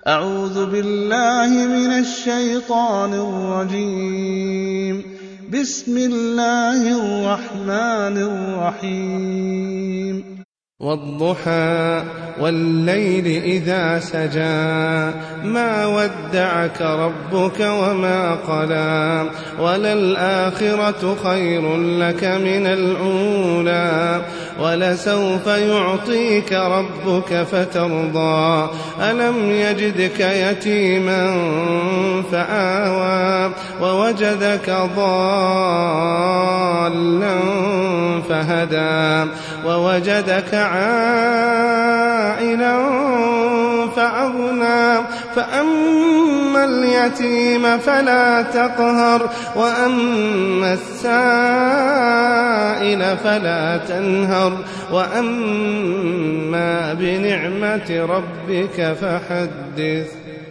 أعوذ بالله من الشيطان الرجيم. بسم الله الرحمن الرحيم. والضحى والليل إذا سجى ما ودعك ربك وما قلى وللآخرة خير لك من الأولى ولسوف يعطيك ربك فترضى ألم يجدك يتيما فآوى ووجدك ضالا فهدى ووجدك عائلا فأغنى فأما اليتيم فلا تقهر وأما السائل فلا تنهر وأما بنعمة ربك فحدث.